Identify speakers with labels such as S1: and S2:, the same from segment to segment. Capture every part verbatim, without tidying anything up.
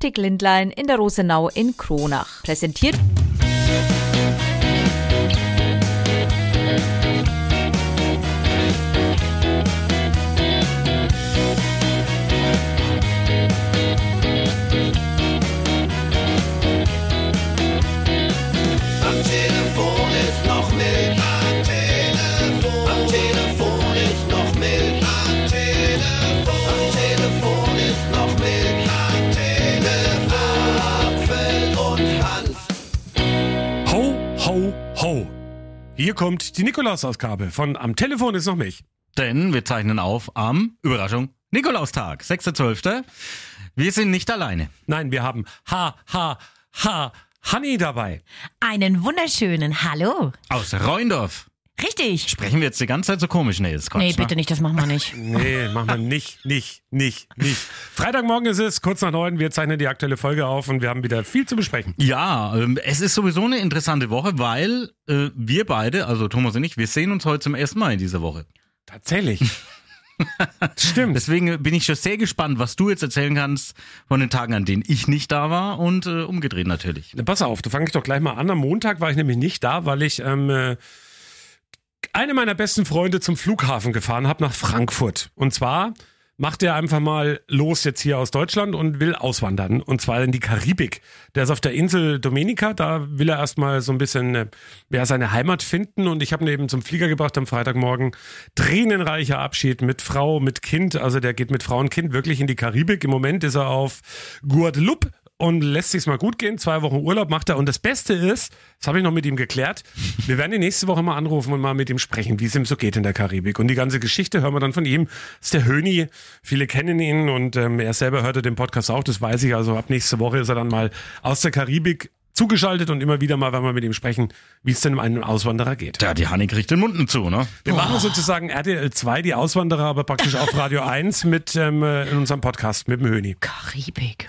S1: Optik-Lindlein in der Rosenau in Kronach. Präsentiert
S2: Hier kommt die Nikolausausgabe von Am Telefon ist noch Milch.
S3: Denn wir zeichnen auf am, Überraschung, Nikolaustag, sechster zwölfter Wir sind nicht alleine.
S2: Nein, wir haben Ha, Ha, Ha, Hanni dabei.
S4: Einen wunderschönen Hallo.
S3: Aus Rheindorf.
S4: Richtig.
S3: Sprechen wir jetzt die ganze Zeit so komisch? Nee, das Quatsch,
S4: Nee, bitte
S3: ne?
S4: nicht, das machen wir nicht.
S2: Nee, machen wir nicht, nicht, nicht, nicht. Freitagmorgen ist es, kurz nach neun, wir zeichnen die aktuelle Folge auf und wir haben wieder viel zu besprechen.
S3: Ja, ähm, es ist sowieso eine interessante Woche, weil äh, wir beide, also Thomas und ich, wir sehen uns heute zum ersten Mal in dieser Woche.
S2: Tatsächlich. Stimmt.
S3: Deswegen bin ich schon sehr gespannt, was du jetzt erzählen kannst von den Tagen, an denen ich nicht da war und äh, umgedreht natürlich.
S2: Na, pass auf, du fang ich doch gleich mal an. Am Montag war ich nämlich nicht da, weil ich ähm, äh, eine meiner besten Freunde zum Flughafen gefahren habe, nach Frankfurt. Und zwar macht er einfach mal los jetzt hier aus Deutschland und will auswandern. Und zwar in die Karibik. Der ist auf der Insel Dominica, da will er erstmal so ein bisschen äh, ja, seine Heimat finden. Und ich habe ihn eben zum Flieger gebracht am Freitagmorgen. Tränenreicher Abschied mit Frau, mit Kind. Also der geht mit Frau und Kind wirklich in die Karibik. Im Moment ist er auf Guadeloupe und lässt sich's mal gut gehen. Zwei Wochen Urlaub macht er. Und das Beste ist, das habe ich noch mit ihm geklärt, wir werden ihn nächste Woche mal anrufen und mal mit ihm sprechen, wie es ihm so geht in der Karibik. Und die ganze Geschichte hören wir dann von ihm. Das ist der Höni. Viele kennen ihn und ähm, er selber hörte den Podcast auch, das weiß ich. Also ab nächste Woche ist er dann mal aus der Karibik zugeschaltet und immer wieder mal, wenn wir mit ihm sprechen, wie es denn einem Auswanderer geht.
S3: Ja, die Hanni kriegt den Mund nicht zu, ne?
S2: Wir machen sozusagen R T L zwei, die Auswanderer, aber praktisch auf Radio eins mit ähm, in unserem Podcast mit dem Höni.
S4: Karibik.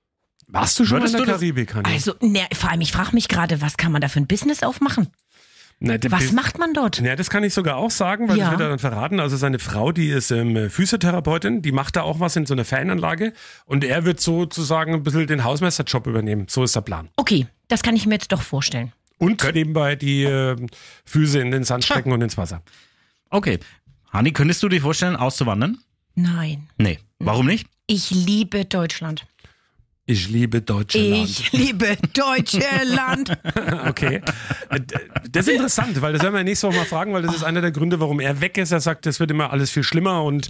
S2: Warst du schon
S3: Würdest
S2: mal in der
S3: du das-
S2: Karibik, Hanni?
S4: Also, ne, vor allem, ich frage mich gerade, was kann man da für ein Business aufmachen?
S2: Na, der
S4: Was
S2: Bis-
S4: macht man dort?
S2: Ja, das kann ich sogar auch sagen, weil
S4: Ja.
S2: das wird er dann verraten. Also seine Frau, die ist ähm, Physiotherapeutin, die macht da auch was in so einer Fananlage und er wird sozusagen ein bisschen den Hausmeisterjob übernehmen. So ist der Plan.
S4: Okay, das kann ich mir jetzt doch vorstellen.
S2: Und nebenbei die äh, Füße in den Sand stecken und ins Wasser.
S3: Okay. Hanni, könntest du dir vorstellen, auszuwandern?
S4: Nein.
S3: Nee. Warum nicht?
S4: Ich liebe Deutschland.
S2: Ich liebe Deutschland.
S4: Ich liebe Deutschland.
S2: Okay. Äh, Das ist interessant, weil das werden wir nächste Woche mal fragen, weil das ist einer der Gründe, warum er weg ist. Er sagt, das wird immer alles viel schlimmer und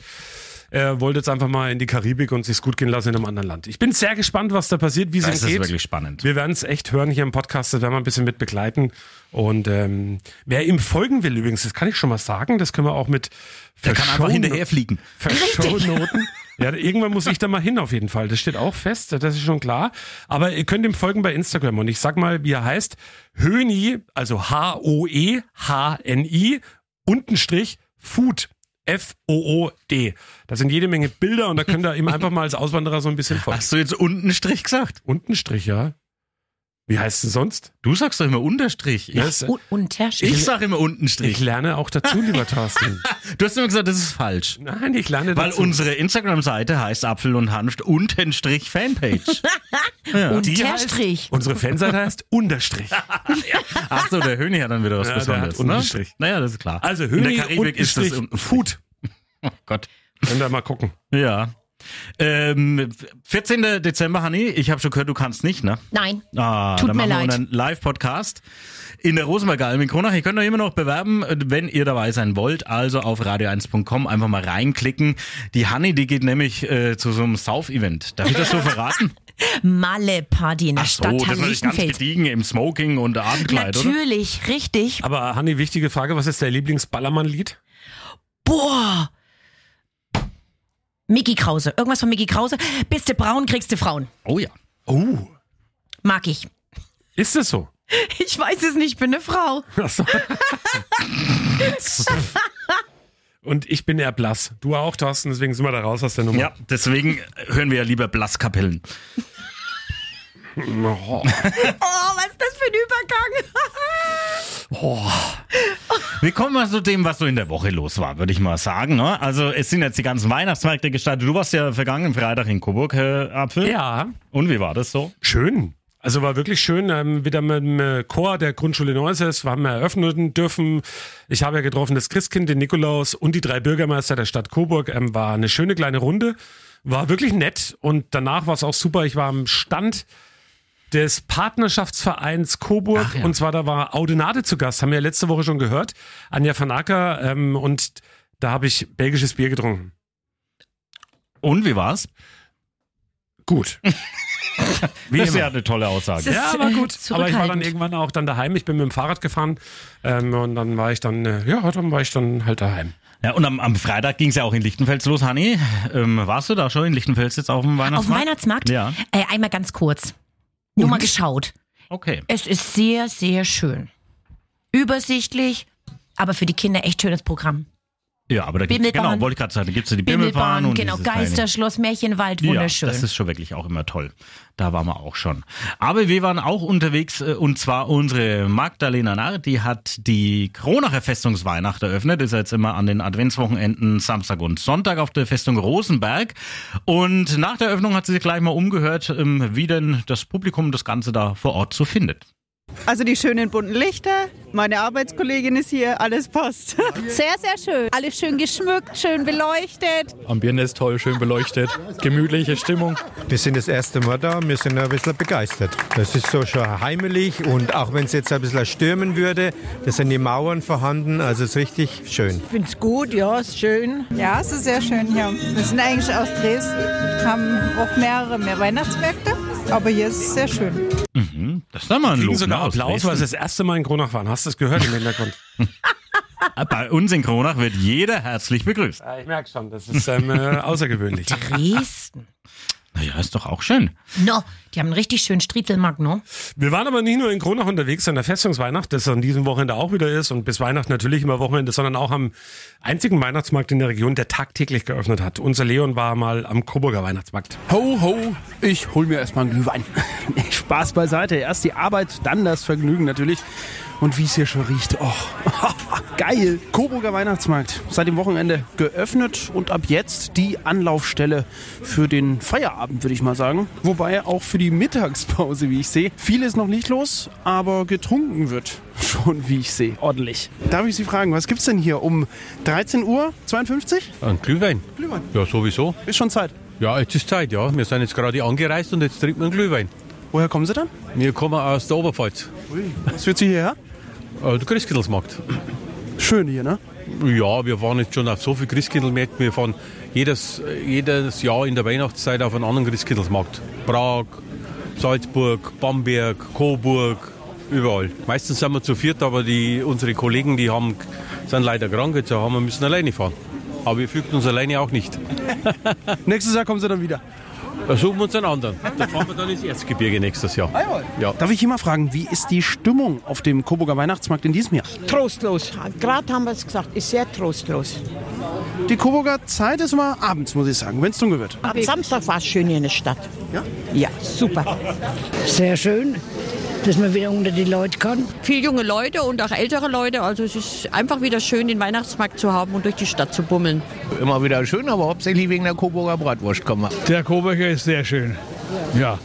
S2: er wollte jetzt einfach mal in die Karibik und sich's gut gehen lassen in einem anderen Land. Ich bin sehr gespannt, was da passiert, wie es ihm
S3: Das ist
S2: geht.
S3: wirklich spannend.
S2: Wir werden es echt hören hier im Podcast, das werden wir ein bisschen mit begleiten. Und ähm, wer ihm folgen will übrigens, das kann ich schon mal sagen, das können wir auch mit
S3: Der kann einfach hinterher fliegen.
S2: Shownoten. Ja, irgendwann muss ich da mal hin auf jeden Fall. Das steht auch fest, das ist schon klar. Aber ihr könnt ihm folgen bei Instagram und ich sag mal, wie er heißt. Höni, also H O E H N I, Untenstrich, Food. F O O D. Da sind jede Menge Bilder und da könnt ihr ihm einfach mal als Auswanderer so ein bisschen folgen.
S3: Hast du jetzt unten Strich gesagt?
S2: Untenstrich, ja. Wie heißt es denn sonst?
S3: Du sagst doch immer Unterstrich. Ich,
S2: Das-
S4: Und Unterstrich.
S3: ich sag immer unten
S2: Ich
S3: Strich.
S2: lerne auch dazu, lieber Thorsten.
S3: Du hast immer gesagt, das ist falsch.
S2: Nein, ich lerne
S3: Weil
S2: dazu.
S3: unsere Instagram-Seite heißt Apfel und Hanft Untenstrich Fanpage. ja.
S2: Die
S4: Unterstrich.
S2: heißt, unsere Fanseite heißt Unterstrich.
S3: Ach so, der Höni hat dann wieder was
S2: Ja, der
S3: Besonderes.
S2: hat Unterstrich.
S3: Ne? Naja, das ist klar.
S2: Also
S3: In
S2: Höni,
S3: der Karibik ist das
S2: Unterstrich, Food.
S3: Oh Gott.
S2: Könnt ihr mal gucken.
S3: Ja. Ähm, vierzehnter Dezember, Hanni, ich habe schon gehört, du kannst nicht, ne?
S4: Nein.
S3: Ah,
S4: Tut
S3: dann
S4: mir
S3: machen wir
S4: leid.
S3: einen Live-Podcast in der Rosenbergalm in Kronach. Ihr könnt euch immer noch bewerben, wenn ihr dabei sein wollt. Also auf radio eins punkt com einfach mal reinklicken. Die Hanni, die geht nämlich äh, zu so einem Sauf-Event. Darf ich das so verraten?
S4: Malle-Party in der
S3: Ach so,
S4: Stadt
S3: das ist natürlich ganz
S4: Lichtenfeld.
S3: gediegen im Smoking und Abendkleid, oder?
S4: Natürlich, richtig.
S2: Aber Hanni, wichtige Frage, was ist dein Lieblings-Ballermann-Lied?
S4: Boah. Micky Krause. Irgendwas von Micky Krause. Bist du braun, kriegst du Frauen.
S3: Oh ja.
S2: Oh,
S4: Mag ich.
S2: ist das so?
S4: Ich weiß es nicht, ich bin eine Frau.
S2: Ach so. Und ich bin eher blass. Du auch, Thorsten, deswegen sind wir da raus aus der Nummer.
S3: Ja, deswegen hören wir ja lieber Blasskapellen.
S2: Oh.
S4: Oh, was ist das für ein Übergang?
S3: Wir kommen mal zu dem, was so in der Woche los war, würde ich mal sagen. Ne? Also es sind jetzt die ganzen Weihnachtsmärkte gestartet. Du warst ja vergangenen Freitag in Coburg, Herr Apfel.
S2: Ja.
S3: Und wie war das so?
S2: Schön. Also war wirklich schön, ähm, wieder mit dem äh, Chor der Grundschule Neuses, wir haben eröffnen dürfen. Ich habe ja getroffen das Christkind, den Nikolaus und die drei Bürgermeister der Stadt Coburg. Ähm, war eine schöne kleine Runde, war wirklich nett und danach war es auch super. Ich war am Stand des Partnerschaftsvereins Coburg
S3: Ach ja.
S2: und zwar da war Audenade zu Gast, haben wir ja letzte Woche schon gehört, Anja van Acker ähm, und da habe ich belgisches Bier getrunken.
S3: Und wie war's?
S2: Gut. Wie
S3: das ist
S2: immer.
S3: ja eine tolle Aussage.
S4: Das
S2: Ja, war
S4: äh,
S2: gut. Aber ich war dann
S4: zurückhaltend.
S2: irgendwann auch dann daheim. Ich bin mit dem Fahrrad gefahren ähm, und dann war ich dann, äh, ja, dann war ich dann halt daheim.
S3: Ja, und am, am Freitag ging es ja auch in Lichtenfels los, Hanni. Ähm, warst du da schon in Lichtenfels jetzt auf dem Weihnachtsmarkt?
S4: Auf dem Weihnachtsmarkt?
S3: Ja.
S4: Äh, einmal ganz kurz. Nur mal geschaut.
S3: Okay.
S4: Es ist sehr, sehr schön. Übersichtlich, aber für die Kinder echt schönes Programm.
S3: Ja, aber da gibt's,
S4: Bimmelbahn.
S3: genau, wollte ich gerade sagen, da gibt es ja die Bimmelbahn. und
S4: genau,
S3: dieses kleine-
S4: Geisterschloss, Märchenwald, wunderschön.
S3: Ja, das ist schon wirklich auch immer toll. Da waren wir auch schon. Aber wir waren auch unterwegs äh, und zwar unsere Magdalena Narr, die hat die Kronacher Festungsweihnacht eröffnet. Ist ja jetzt immer an den Adventswochenenden Samstag und Sonntag auf der Festung Rosenberg. Und nach der Eröffnung hat sie sich gleich mal umgehört, ähm, wie denn das Publikum das Ganze da vor Ort so findet.
S5: Also die schönen bunten Lichter, meine Arbeitskollegin ist hier, alles passt.
S6: Sehr, sehr schön. Alles schön geschmückt, schön beleuchtet.
S7: Ambiente ist toll, schön beleuchtet, gemütliche Stimmung.
S8: Wir sind das erste Mal da, wir sind ein bisschen begeistert. Das ist so schon heimelig und auch wenn es jetzt ein bisschen stürmen würde, da sind die Mauern vorhanden, also es ist richtig schön.
S9: Ich finde es gut, ja, ist schön.
S5: Ja, es ist sehr schön hier. Wir sind eigentlich aus Dresden, haben auch mehrere mehr Weihnachtsmärkte, aber hier ist es sehr schön.
S3: Mhm, das ist doch mal ein
S2: Kriegen
S3: Lob.
S2: sogar
S3: ne, aus
S2: Applaus, weil sie
S3: Dresden.
S2: das erste Mal in Kronach waren. Hast du das gehört im Hintergrund?
S3: Bei uns in Kronach wird jeder herzlich begrüßt.
S2: Ja, ich merke schon, das ist ähm, äh, außergewöhnlich.
S4: Dresden.
S3: Naja, ist doch auch schön.
S4: No, die haben einen richtig schönen Striezelmarkt, no?
S2: Wir waren aber nicht nur in Kronach unterwegs an der Festungsweihnacht, das an diesem Wochenende auch wieder ist und bis Weihnachten natürlich immer Wochenende, sondern auch am einzigen Weihnachtsmarkt in der Region, der tagtäglich geöffnet hat. Unser Leon war mal am Coburger Weihnachtsmarkt.
S7: Ho, ho, ich hol mir erstmal einen Glühwein. Spaß beiseite, erst die Arbeit, dann das Vergnügen natürlich. Und wie es hier schon riecht, oh, geil. Coburger Weihnachtsmarkt, seit dem Wochenende geöffnet und ab jetzt die Anlaufstelle für den Feierabend, würde ich mal sagen. Wobei auch für die Mittagspause, wie ich sehe. Viel ist noch nicht los, aber getrunken wird schon, wie ich sehe, ordentlich. Darf ich Sie fragen, was gibt's denn hier um dreizehn Uhr zweiundfünfzig?
S10: Ein Glühwein.
S7: Glühwein.
S10: Ja, sowieso.
S7: Ist schon Zeit.
S10: Ja, jetzt ist Zeit, ja. Wir sind jetzt gerade angereist und jetzt trinken wir einen Glühwein.
S7: Woher kommen Sie dann?
S10: Wir kommen aus der Oberpfalz.
S7: Was führt Sie hierher?
S10: Äh, der Christkindlesmarkt.
S7: Schön hier, ne?
S10: Ja, wir waren jetzt schon auf so viele Christkindlmärkte. Wir fahren jedes, jedes Jahr in der Weihnachtszeit auf einen anderen Christkindlesmarkt. Prag, Salzburg, Bamberg, Coburg, überall. Meistens sind wir zu viert, aber die, unsere Kollegen, die haben, sind leider krank, jetzt haben wir müssen alleine fahren. Aber wir fürchten uns alleine auch nicht.
S7: Nächstes Jahr kommen Sie dann wieder.
S10: Da suchen wir uns einen anderen. Da fahren wir dann ins Erzgebirge nächstes Jahr. Ja.
S7: Darf ich hier mal fragen, wie ist die Stimmung auf dem Coburger Weihnachtsmarkt in diesem Jahr?
S9: Trostlos. Gerade haben wir es gesagt, ist sehr trostlos.
S7: Die Coburger Zeit ist immer abends, muss ich sagen, wenn es dunkel wird.
S9: Am Samstag war es schön hier in der Stadt.
S7: Ja?
S9: Ja, super.
S11: Sehr schön, dass man wieder unter die Leute kann.
S12: Viel junge Leute und auch ältere Leute. Also es ist einfach wieder schön, den Weihnachtsmarkt zu haben und durch die Stadt zu bummeln.
S13: Immer wieder schön, aber hauptsächlich wegen der Coburger Bratwurst kommen wir.
S14: Der Coburger ist sehr schön. Ja,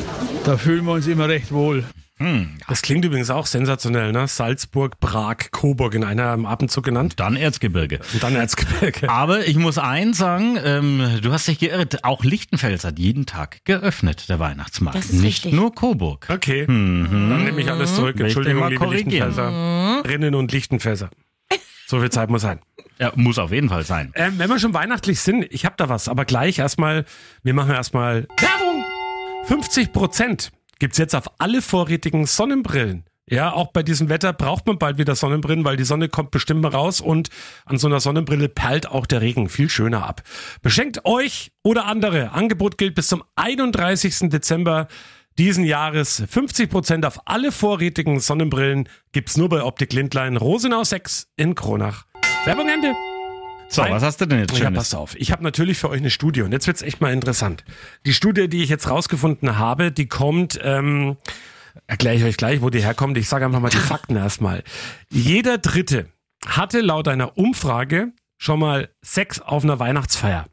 S14: da fühlen wir uns immer recht wohl.
S2: Hm. Das klingt übrigens auch sensationell, ne? Salzburg, Prag, Coburg in einem Abendzug genannt.
S3: Dann Erzgebirge.
S2: Und dann Erzgebirge.
S3: Aber ich muss eins sagen, ähm, du hast dich geirrt, auch Lichtenfels hat jeden Tag geöffnet, der Weihnachtsmarkt.
S4: Das ist
S3: Nicht
S4: richtig.
S3: nur Coburg.
S2: Okay,
S3: Mhm.
S2: dann nehme ich alles zurück.
S3: Will ich
S2: Entschuldigung,
S3: den mal
S2: liebe
S3: korrigieren.
S2: Lichtenfelserinnen und Lichtenfelser. So viel Zeit muss sein.
S3: Ja, muss auf jeden Fall sein.
S2: Ähm, wenn wir schon weihnachtlich sind, ich habe da was, aber gleich erstmal, wir machen erstmal Werbung. fünfzig Prozent gibt's jetzt auf alle vorrätigen Sonnenbrillen. Ja, auch bei diesem Wetter braucht man bald wieder Sonnenbrillen, weil die Sonne kommt bestimmt mal raus und an so einer Sonnenbrille perlt auch der Regen viel schöner ab. Beschenkt euch oder andere. Angebot gilt bis zum einunddreißigsten Dezember diesen Jahres. fünfzig Prozent auf alle vorrätigen Sonnenbrillen gibt's nur bei Optik Lindlein, Rosenau sechs in Kronach. Werbung Ende.
S3: So, was hast du denn jetzt
S2: Ja,
S3: Schönes?
S2: pass auf. Ich habe natürlich für euch eine Studie und jetzt wird's echt mal interessant. Die Studie, die ich jetzt rausgefunden habe, die kommt ähm, Erkläre ich euch gleich, wo die herkommt. Ich sage einfach mal die Fakten erstmal. Jeder Dritte hatte laut einer Umfrage schon mal Sex auf einer Weihnachtsfeier.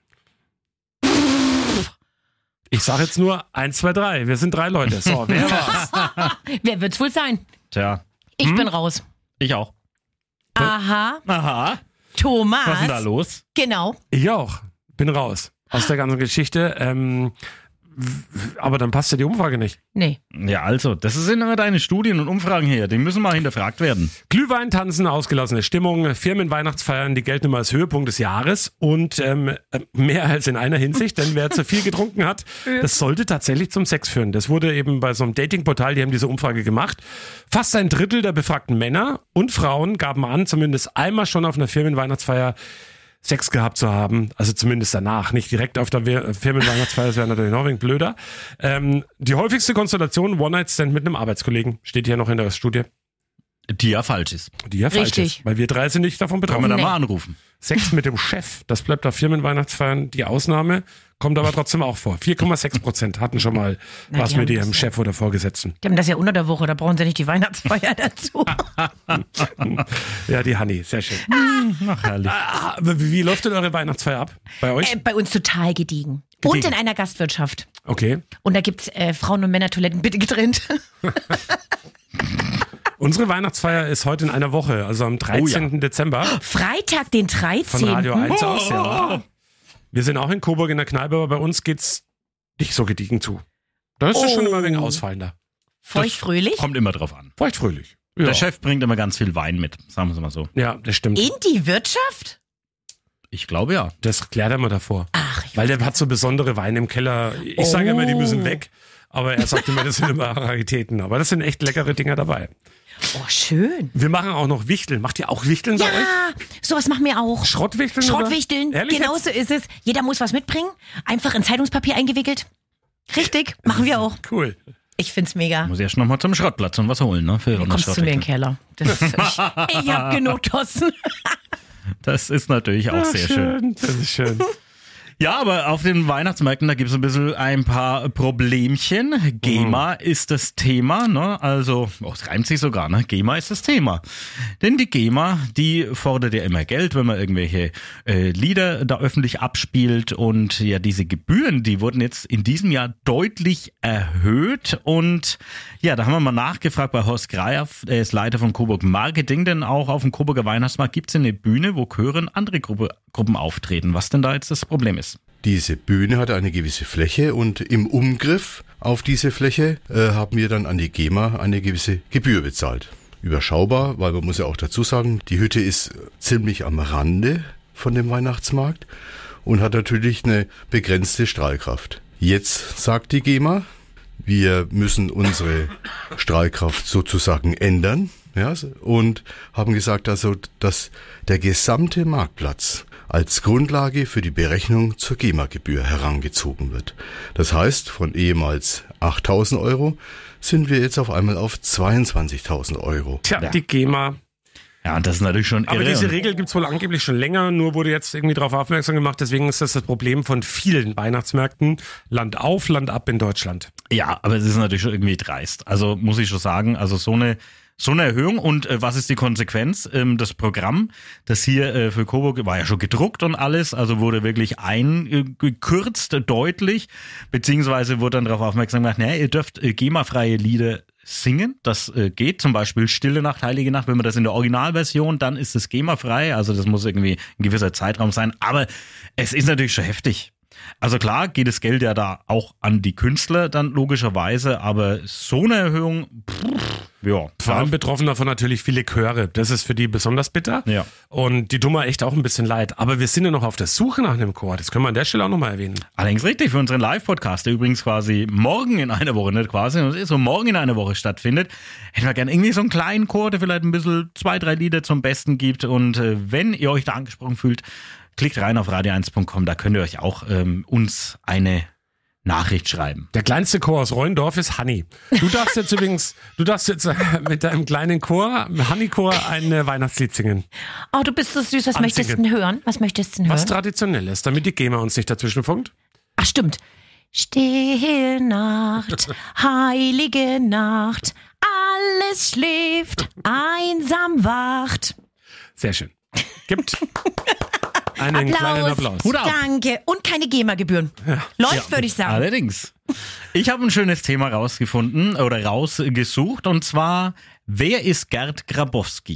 S2: Ich sage jetzt nur eins, zwei, drei. Wir sind drei Leute. So, wer war's?
S4: Wer wird's wohl sein?
S3: Tja.
S4: Ich
S3: Hm?
S4: bin raus.
S3: Ich auch.
S4: Aha.
S3: Aha.
S4: Thomas.
S3: Was ist denn da los?
S4: Genau.
S2: Ich auch. Bin raus aus der ganzen Geschichte. Ähm, aber dann passt ja die Umfrage nicht.
S4: Nee.
S3: Ja, also, das sind immer deine Studien und Umfragen hier. Die müssen mal hinterfragt werden.
S2: Glühwein, Tanzen, ausgelassene Stimmung, Firmenweihnachtsfeiern, die gelten immer als Höhepunkt des Jahres und ähm, mehr als in einer Hinsicht, denn wer zu viel getrunken hat, das sollte tatsächlich zum Sex führen. Das wurde eben bei so einem Datingportal, die haben diese Umfrage gemacht. Fast ein Drittel der befragten Männer und Frauen gaben an, zumindest einmal schon auf einer Firmenweihnachtsfeier Sex gehabt zu haben, also zumindest danach, nicht direkt auf der We- Firmenweihnachtsfeier, das wäre natürlich noch ein wenig blöder. Ähm, die häufigste Konstellation, One-Night-Stand mit einem Arbeitskollegen, steht hier noch in der Studie.
S3: Die ja falsch ist.
S2: Die ja falsch
S4: Richtig.
S2: ist, weil wir drei sind nicht davon betroffen.
S3: Kann man da
S4: Nee.
S3: mal anrufen.
S2: Sex mit dem Chef, das bleibt auf Firmenweihnachtsfeiern die Ausnahme, kommt aber trotzdem auch vor. vier Komma sechs Prozent hatten schon mal
S4: Na,
S2: was
S4: die
S2: mit
S4: haben
S2: ihrem
S4: das-
S2: Chef oder Vorgesetzten.
S4: Die haben das ja unter der Woche, da brauchen sie nicht die Weihnachtsfeier dazu.
S2: Ja, die Hanni, sehr schön.
S3: Ach, herrlich.
S2: Ah, wie, wie läuft denn eure Weihnachtsfeier ab? Bei euch?
S4: äh, bei uns total gediegen. Und
S2: Gediegen.
S4: in einer Gastwirtschaft.
S2: Okay.
S4: Und da gibt's äh, Frauen- und Männertoiletten bitte getrennt.
S2: Unsere Weihnachtsfeier ist heute in einer Woche, also am dreizehnten Dezember.
S4: Freitag, den
S2: Von
S4: dreizehnten
S2: Radio eins aus,
S3: Oh.
S2: ja. Wir sind auch in Coburg in der Kneipe, aber bei uns geht's nicht so gediegen zu. Da ist es
S4: Oh.
S2: schon immer ein wenig ausfallender.
S4: Feuchtfröhlich.
S3: Kommt immer drauf an.
S2: Feuchtfröhlich. Ja.
S3: Der Chef bringt immer ganz viel Wein mit, sagen wir es mal so.
S2: Ja, das stimmt.
S4: In die Wirtschaft?
S3: Ich glaube ja.
S2: Das klärt er mal davor.
S4: Ach, ich
S2: Weil der hat so besondere Weine im Keller. Ich sage immer, die müssen weg. Aber er sagt immer, das sind immer Raritäten. Aber das sind echt leckere Dinger dabei.
S4: Oh, schön.
S2: Wir machen auch noch Wichteln. Macht ihr auch Wichteln bei euch?
S4: Ja, sowas machen wir auch.
S2: Schrottwichteln?
S4: Schrottwichteln,
S2: oder? Ehrlich
S4: genau
S2: jetzt?
S4: so ist es. Jeder muss was mitbringen. Einfach in Zeitungspapier eingewickelt. Richtig, machen wir auch.
S2: Cool.
S4: Ich find's mega.
S3: Muss erst noch mal zum Schrottplatz und was holen, ne? Für
S4: Du kommst zu mir in den Keller. Das, ich ich hab genug Tossen.
S3: Das ist natürlich auch
S2: Ach,
S3: sehr schön.
S2: Das ist schön.
S3: Ja, aber auf den Weihnachtsmärkten, da gibt es ein bisschen ein paar Problemchen. GEMA ist das Thema, ne? Also, oh, es reimt sich sogar, ne? GEMA ist das Thema. Denn die GEMA, die fordert ja immer Geld, wenn man irgendwelche äh, Lieder da öffentlich abspielt. Und ja, diese Gebühren, die wurden jetzt in diesem Jahr deutlich erhöht. Und ja, da haben wir mal nachgefragt bei Horst Greier, er ist Leiter von Coburg Marketing, denn auch auf dem Coburger Weihnachtsmarkt gibt es eine Bühne, wo Chöre und andere Gruppe, Gruppen auftreten. Was denn da jetzt das Problem ist?
S15: Diese Bühne hat eine gewisse Fläche und im Umgriff auf diese Fläche äh, haben wir dann an die GEMA eine gewisse Gebühr bezahlt. Überschaubar, weil man muss ja auch dazu sagen, die Hütte ist ziemlich am Rande von dem Weihnachtsmarkt und hat natürlich eine begrenzte Strahlkraft. Jetzt sagt die GEMA, wir müssen unsere Strahlkraft sozusagen ändern, ja, und haben gesagt, also, dass der gesamte Marktplatz als Grundlage für die Berechnung zur GEMA-Gebühr herangezogen wird. Das heißt, von ehemals achttausend Euro sind wir jetzt auf einmal auf zweiundzwanzigtausend Euro.
S2: Tja, die GEMA.
S3: Ja, und das ist natürlich schon
S2: Aber
S3: irre.
S2: diese
S3: Und-
S2: Regel gibt's wohl angeblich schon länger, nur wurde jetzt irgendwie darauf aufmerksam gemacht. Deswegen ist das das Problem von vielen Weihnachtsmärkten. Land auf, Land ab in Deutschland.
S3: Ja, aber es ist natürlich schon irgendwie dreist. Also muss ich schon sagen, also so eine so eine Erhöhung und äh, was ist die Konsequenz? Ähm, das Programm, das hier äh, für Coburg war ja schon gedruckt und alles, also wurde wirklich eingekürzt, äh, deutlich, beziehungsweise wurde dann darauf aufmerksam gemacht, naja, ihr dürft äh, GEMA-freie Lieder singen, das äh, geht, zum Beispiel Stille Nacht, Heilige Nacht, wenn man das in der Originalversion, dann ist es GEMA-frei, also das muss irgendwie ein gewisser Zeitraum sein, aber es ist natürlich schon heftig. Also klar geht das Geld ja da auch an die Künstler dann logischerweise, aber so eine Erhöhung, pff, ja.
S2: Vor allem betroffen davon natürlich viele Chöre. Das ist für die besonders bitter.
S3: Ja.
S2: Und die tun mir echt auch ein bisschen leid. Aber wir sind ja noch auf der Suche nach einem Chor. Das können wir an der Stelle auch nochmal erwähnen.
S3: Allerdings richtig, für unseren Live-Podcast, der übrigens quasi morgen in einer Woche, nicht quasi, so morgen in einer Woche stattfindet, hätten wir gerne irgendwie so einen kleinen Chor, der vielleicht ein bisschen zwei, drei Lieder zum Besten gibt. Und äh, wenn ihr euch da angesprochen fühlt, klickt rein auf radio eins punkt com, da könnt ihr euch auch ähm, uns eine Nachricht schreiben.
S2: Der kleinste Chor aus Rheindorf ist Hanni. Du darfst jetzt übrigens, du darfst jetzt äh, mit deinem kleinen Chor, Hanni-Chor, ein äh, Weihnachtslied singen.
S4: Oh, du bist so süß. Was
S2: Ansingen.
S4: möchtest du denn hören? Was möchtest du denn hören?
S2: Was Traditionelles, damit die GEMA uns nicht dazwischen funkt.
S4: Ach, stimmt. Stille Nacht, heilige Nacht, alles schläft, einsam wacht.
S2: Sehr schön. Gibt einen
S4: Applaus,
S2: kleinen Applaus.
S4: Danke. Und keine GEMA-Gebühren.
S2: Ja.
S4: Läuft,
S3: Ja,
S4: würde ich sagen.
S3: Allerdings. Ich habe ein schönes Thema rausgefunden oder rausgesucht und zwar, wer ist Gerd Grabowski?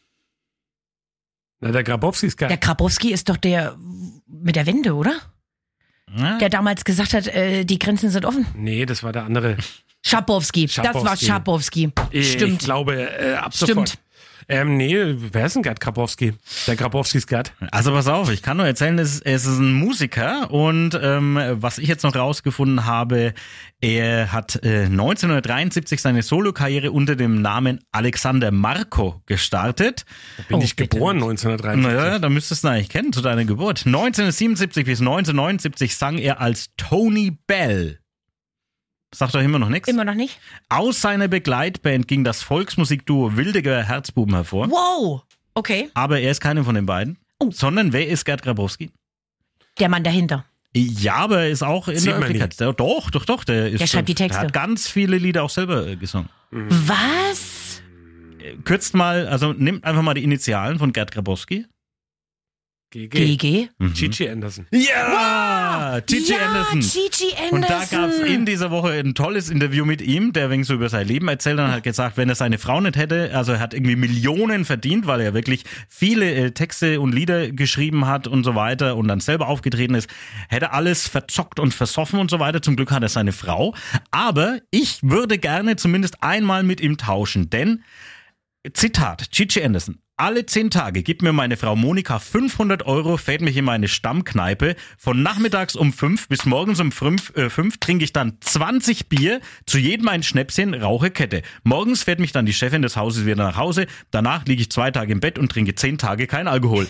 S2: Na, der Grabowski ist geil.
S4: Der Grabowski ist doch der mit der Wende, oder?
S3: Ja.
S4: Der damals gesagt hat, äh, die Grenzen sind offen.
S2: Nee, das war der andere.
S4: Schabowski. Das war
S2: Schabowski.
S4: Schabowski.
S2: Ich
S4: Stimmt.
S2: glaube, äh, ab
S4: Stimmt.
S2: sofort. Ähm, nee, wer ist denn Gerd Grabowski? Der Grabowski ist Gerd.
S3: Also pass auf, ich kann nur erzählen, es, es ist ein Musiker und ähm, was ich jetzt noch rausgefunden habe, er hat äh, neunzehnhundertdreiundsiebzig seine Solokarriere unter dem Namen Alexander Marko gestartet.
S2: Da bin
S4: Oh,
S2: ich
S4: bitte
S2: geboren
S4: nicht.
S2: neunzehnhundertdreiundsiebzig.
S3: Naja, da müsstest du ihn eigentlich kennen zu deiner Geburt. neunzehnhundertsiebenundsiebzig bis neunzehnhundertneunundsiebzig sang er als Tony Bell. Sagt euch immer noch nichts?
S4: Immer noch nicht?
S3: Aus seiner Begleitband ging das Volksmusikduo Wildecker Herzbuben hervor.
S4: Wow. Okay.
S3: Aber er ist keiner von den beiden.
S4: Oh.
S3: Sondern wer ist Gerd Grabowski?
S4: Der Mann dahinter.
S3: Ja, aber er ist auch in
S2: Sieht
S3: der
S2: man
S3: Öffentlichkeit. Der, doch, doch, doch. Der, ist,
S4: Der schreibt die Texte.
S3: Der hat ganz viele Lieder auch selber äh, gesungen.
S4: Was?
S3: Äh, Kürzt mal, also nimmt einfach mal die Initialen von Gerd Grabowski.
S2: G G.
S4: G G?
S2: Gigi Anderson.
S3: Ja! Gigi
S4: ja,
S3: Anderson.
S4: Gigi Anderson.
S3: Und da gab es in dieser Woche ein tolles Interview mit ihm, der wegen so über sein Leben erzählt und hat gesagt, wenn er seine Frau nicht hätte, also er hat irgendwie Millionen verdient, weil er wirklich viele äh, Texte und Lieder geschrieben hat und so weiter und dann selber aufgetreten ist, hätte alles verzockt und versoffen und so weiter. Zum Glück hat er seine Frau. Aber ich würde gerne zumindest einmal mit ihm tauschen, denn, Zitat, Gigi Anderson: Alle zehn Tage gibt mir meine Frau Monika fünfhundert Euro, fährt mich in meine Stammkneipe. Von nachmittags um fünf bis morgens um fünf, äh, fünf trinke ich dann zwanzig Bier, zu jedem ein Schnäpschen, rauche Kette. Morgens fährt mich dann die Chefin des Hauses wieder nach Hause. Danach liege ich zwei Tage im Bett und trinke zehn Tage kein Alkohol.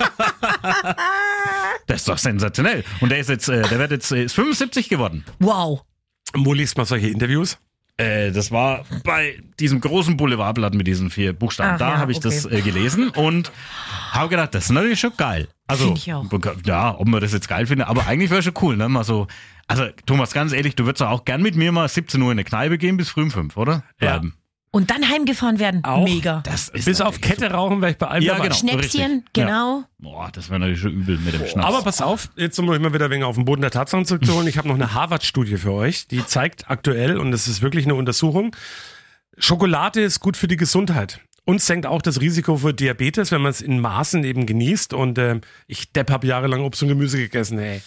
S3: Das ist doch sensationell. Und der ist jetzt, äh, der wird jetzt äh, ist fünfundsiebzig geworden.
S4: Wow.
S2: Wo liest man solche Interviews?
S3: Äh, das war bei diesem großen Boulevardblatt mit diesen vier Buchstaben.
S4: Ach
S3: da
S4: ja,
S3: habe ich
S4: okay.
S3: das äh, gelesen und habe gedacht, das ist natürlich schon geil. Also,
S4: Find ich auch.
S3: ja, ob man das jetzt geil findet, aber eigentlich wäre schon cool, ne? Mal so, also Thomas, ganz ehrlich, du würdest doch auch gern mit mir mal siebzehn Uhr in eine Kneipe gehen bis früh um fünf, oder? Bleiben.
S4: Und dann heimgefahren werden.
S2: Auch?
S4: Mega.
S3: Das ist
S2: Bis auf
S3: natürlich
S2: Kette rauchen wäre ich bei allem
S3: Ja,
S2: dabei.
S3: genau.
S4: Schnäpschen,
S3: richtig.
S4: genau.
S3: Boah, das wäre natürlich schon übel mit dem Schnaps.
S2: Aber pass auf, jetzt muss ich mal wieder ein wenig auf den Boden der Tatsachen zurückzuholen. Ich habe noch eine Harvard-Studie für euch, die zeigt aktuell, und das ist wirklich eine Untersuchung, Schokolade ist gut für die Gesundheit. Und senkt auch das Risiko für Diabetes, wenn man es in Maßen eben genießt. Und äh, ich Depp habe jahrelang Obst und Gemüse gegessen, ey.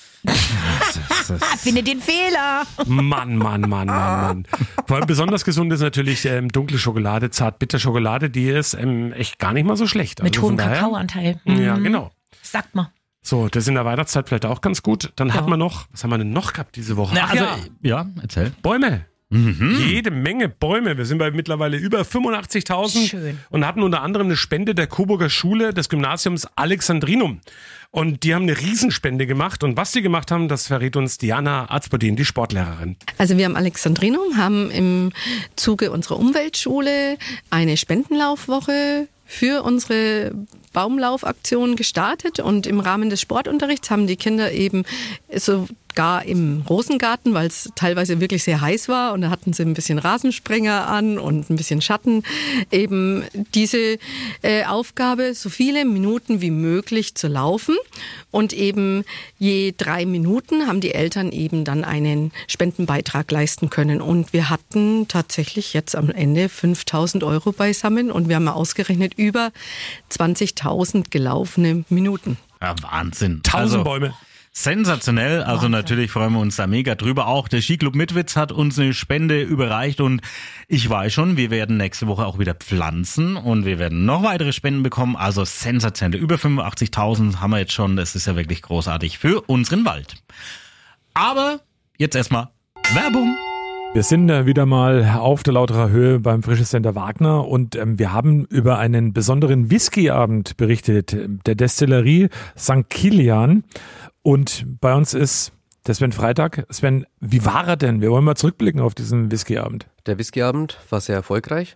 S4: Finde den Fehler.
S2: Mann, Mann, Mann, Mann, Mann. Vor allem besonders gesund ist natürlich ähm, dunkle Schokolade, Zart-Bitter-Schokolade, die ist ähm, echt gar nicht mal so schlecht.
S4: Mit
S2: Also
S4: hohem
S2: von daher-
S4: Kakaoanteil.
S2: Ja,
S4: Mhm.
S2: genau.
S4: Sagt mal.
S2: So, das ist in der Weihnachtszeit vielleicht auch ganz gut. Dann hat
S4: Ja.
S2: man noch, was haben wir denn noch gehabt diese Woche?
S3: Na,
S2: Ach
S3: also,
S2: ja,
S3: ja, erzähl.
S2: Bäume.
S3: Mhm.
S2: Jede Menge Bäume. Wir sind bei mittlerweile über fünfundachtzigtausend
S4: Schön.
S2: und hatten unter anderem eine Spende der Coburger Schule des Gymnasiums Alexandrinum. Und die haben eine Riesenspende gemacht. Und was die gemacht haben, das verrät uns Diana Arzbodin, die Sportlehrerin.
S16: Also wir am Alexandrinum haben im Zuge unserer Umweltschule eine Spendenlaufwoche für unsere Baumlaufaktion gestartet und im Rahmen des Sportunterrichts haben die Kinder eben sogar im Rosengarten, weil es teilweise wirklich sehr heiß war und da hatten sie ein bisschen Rasensprenger an und ein bisschen Schatten, eben diese äh, Aufgabe, so viele Minuten wie möglich zu laufen und eben je drei Minuten haben die Eltern eben dann einen Spendenbeitrag leisten können und wir hatten tatsächlich jetzt am Ende fünftausend Euro beisammen und wir haben mal ausgerechnet über zwanzigtausend gelaufene Minuten.
S3: Ja, Wahnsinn.
S2: Tausend
S3: Also,
S2: Bäume.
S3: sensationell, also
S4: Wahnsinn.
S3: natürlich freuen wir uns da mega drüber. Auch der Skiclub Mitwitz hat uns eine Spende überreicht und ich weiß schon, wir werden nächste Woche auch wieder pflanzen und wir werden noch weitere Spenden bekommen. Also sensationell. Über fünfundachtzigtausend haben wir jetzt schon. Das ist ja wirklich großartig für unseren Wald. Aber jetzt erstmal Werbung.
S17: Wir sind äh, wieder mal auf der Lauterer Höhe beim Frisches Center Wagner und ähm, wir haben über einen besonderen Whiskyabend berichtet, der Destillerie Sankt Kilian. Und bei uns ist der Sven Freitag. Sven, wie war er denn? Wir wollen mal zurückblicken auf diesen Whiskyabend.
S18: Der Whiskyabend war sehr erfolgreich.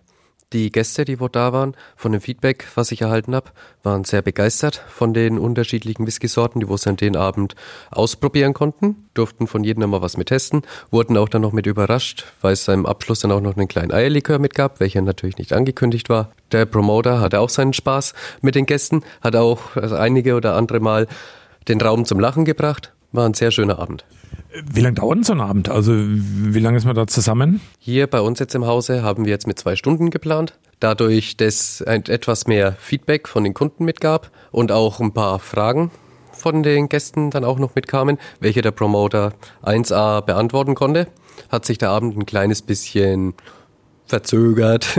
S18: Die Gäste, die wo da waren, von dem Feedback, was ich erhalten habe, waren sehr begeistert von den unterschiedlichen Whisky-Sorten, die wo sie an den Abend ausprobieren konnten, durften von jedem mal was mit testen, wurden auch dann noch mit überrascht, weil es im Abschluss dann auch noch einen kleinen Eierlikör mit gab, welcher natürlich nicht angekündigt war. Der Promoter hatte auch seinen Spaß mit den Gästen, hat auch also einige oder andere Mal den Raum zum Lachen gebracht. War ein sehr schöner Abend.
S17: Wie lange dauert denn so ein Abend? Also wie lange ist man da zusammen?
S18: Hier bei uns jetzt im Hause haben wir jetzt mit zwei Stunden geplant. Dadurch, dass etwas mehr Feedback von den Kunden mitgab und auch ein paar Fragen von den Gästen dann auch noch mitkamen, welche der Promoter eins a beantworten konnte, hat sich der Abend ein kleines bisschen verzögert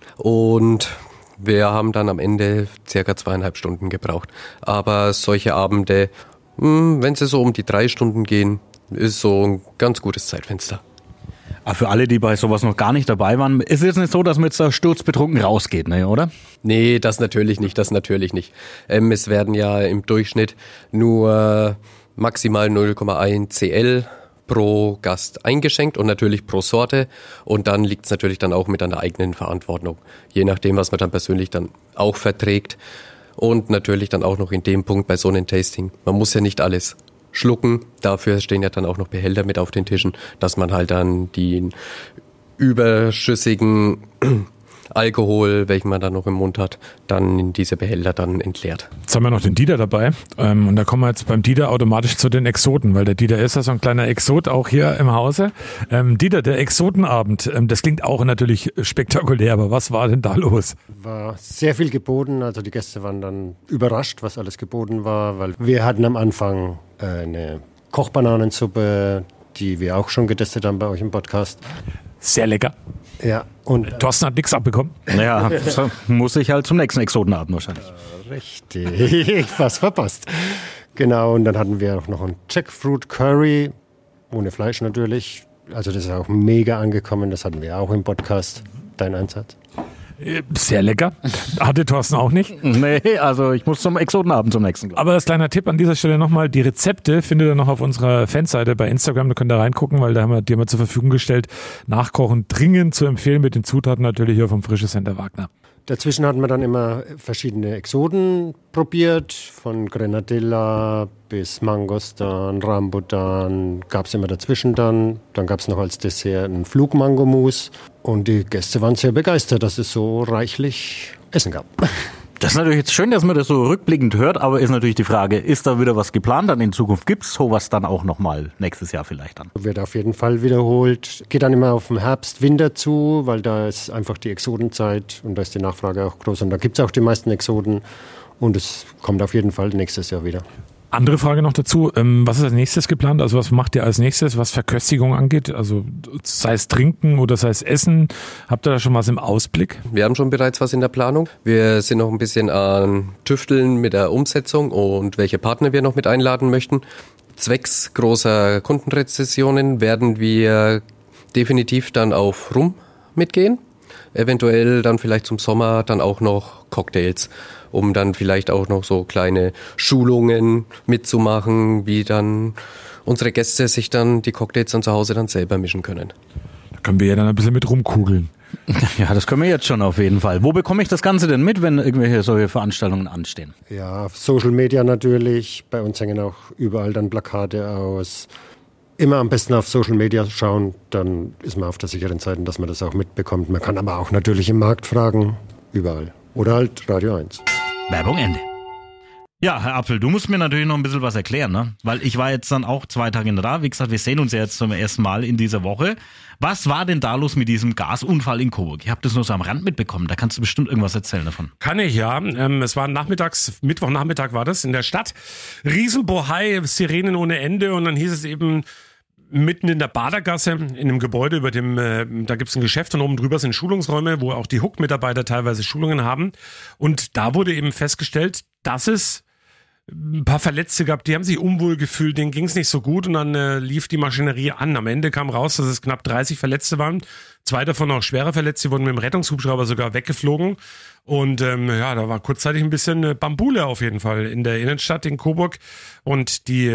S18: und wir haben dann am Ende circa zweieinhalb Stunden gebraucht. Aber solche Abende, wenn sie so um die drei Stunden gehen, ist so ein ganz gutes Zeitfenster.
S3: Aber für alle, die bei sowas noch gar nicht dabei waren, ist es jetzt nicht so, dass man jetzt da sturzbetrunken rausgeht, ne, oder?
S18: Nee, das natürlich nicht, das natürlich nicht. Ähm, es werden ja im Durchschnitt nur maximal null Komma eins Zentiliter pro Gast eingeschenkt und natürlich pro Sorte. Und dann liegt es natürlich dann auch mit einer eigenen Verantwortung. Je nachdem, was man dann persönlich dann auch verträgt. Und natürlich dann auch noch in dem Punkt bei so einem Tasting. Man muss ja nicht alles schlucken. Dafür stehen ja dann auch noch Behälter mit auf den Tischen, dass man halt dann den überschüssigen Alkohol, welchen man dann noch im Mund hat, dann in diese Behälter dann entleert.
S17: Jetzt haben wir noch den Dieter dabei ähm, und da kommen wir jetzt beim Dieter automatisch zu den Exoten, weil der Dieter ist ja so ein kleiner Exot auch hier im Hause. Ähm, Dieter, der Exotenabend, ähm, das klingt auch natürlich spektakulär, aber was war denn da los?
S19: War sehr viel geboten, also die Gäste waren dann überrascht, was alles geboten war, weil wir hatten am Anfang äh, eine Kochbananensuppe, die wir auch schon getestet haben bei euch im Podcast.
S17: Sehr lecker.
S19: Ja, und
S17: Thorsten hat nichts abbekommen.
S3: Naja, so muss ich halt zum nächsten Exotenabend wahrscheinlich.
S19: Richtig, fast verpasst. Genau, und dann hatten wir auch noch ein Jackfruit Curry, ohne Fleisch natürlich. Also das ist auch mega angekommen, das hatten wir auch im Podcast, dein Einsatz.
S17: Sehr lecker. Hatte Thorsten auch nicht.
S3: Nee, also ich muss zum Exotenabend zum nächsten.
S17: Aber als kleiner Tipp an dieser Stelle nochmal, die Rezepte findet ihr noch auf unserer Fanseite bei Instagram, da könnt ihr reingucken, weil da haben wir die haben wir zur Verfügung gestellt. Nachkochen dringend zu empfehlen mit den Zutaten natürlich hier vom Frische Center Wagner.
S19: Dazwischen hatten wir dann immer verschiedene Exoten probiert, von Grenadilla bis Mangostan, Rambutan, gab es immer dazwischen dann. Dann gab es noch als Dessert einen Flugmangomus und die Gäste waren sehr begeistert, dass es so reichlich Essen gab.
S3: Das ist natürlich jetzt schön, dass man das so rückblickend hört, aber ist natürlich die Frage, ist da wieder was geplant dann in Zukunft? Gibt es sowas dann auch nochmal nächstes Jahr vielleicht dann?
S19: Wird auf jeden Fall wiederholt. Geht dann immer auf den Herbst, Winter zu, weil da ist einfach die Exotenzeit und da ist die Nachfrage auch groß und da gibt es auch die meisten Exoten und es kommt auf jeden Fall nächstes Jahr wieder.
S17: Andere Frage noch dazu, ähm, was ist als nächstes geplant? Also was macht ihr als nächstes, was Verköstigung angeht? Also sei es Trinken oder sei es Essen, habt ihr da schon was im Ausblick?
S18: Wir haben schon bereits was in der Planung. Wir sind noch ein bisschen an Tüfteln mit der Umsetzung und welche Partner wir noch mit einladen möchten. Zwecks großer Kundenrezessionen werden wir definitiv dann auf Rum mitgehen. Eventuell dann vielleicht zum Sommer dann auch noch Cocktails, um dann vielleicht auch noch so kleine Schulungen mitzumachen, wie dann unsere Gäste sich dann die Cocktails dann zu Hause dann selber mischen können.
S17: Da können wir ja dann ein bisschen mit rumkugeln.
S3: Ja, das können wir jetzt schon auf jeden Fall. Wo bekomme ich das Ganze denn mit, wenn irgendwelche solche Veranstaltungen anstehen?
S19: Ja, auf Social Media natürlich. Bei uns hängen auch überall dann Plakate aus. Immer am besten auf Social Media schauen, dann ist man auf der sicheren Seite, dass man das auch mitbekommt. Man kann aber auch natürlich im Markt fragen, überall. Oder halt Radio eins.
S3: Werbung Ende. Ja, Herr Apfel, du musst mir natürlich noch ein bisschen was erklären, ne? Weil ich war jetzt dann auch zwei Tage da. Wie gesagt, wir sehen uns ja jetzt zum ersten Mal in dieser Woche. Was war denn da los mit diesem Gasunfall in Coburg? Ich habe das nur so am Rand mitbekommen. Da kannst du bestimmt irgendwas erzählen davon.
S2: Kann ich, ja. Ähm, es war nachmittags, Mittwochnachmittag war das in der Stadt. Riesenbohai, Sirenen ohne Ende und dann hieß es eben, mitten in der Badergasse, in einem Gebäude, über dem, äh, da gibt's ein Geschäft und oben drüber sind Schulungsräume, wo auch die H U C-Mitarbeiter teilweise Schulungen haben. Und da wurde eben festgestellt, dass es ein paar Verletzte gab, die haben sich unwohl gefühlt, denen ging's nicht so gut und dann äh, lief die Maschinerie an. Am Ende kam raus, dass es knapp dreißig Verletzte waren. Zwei davon auch schwere Verletzte, die wurden mit dem Rettungshubschrauber sogar weggeflogen. Und ähm, ja, da war kurzzeitig ein bisschen Bambule auf jeden Fall in der Innenstadt in Coburg. Und die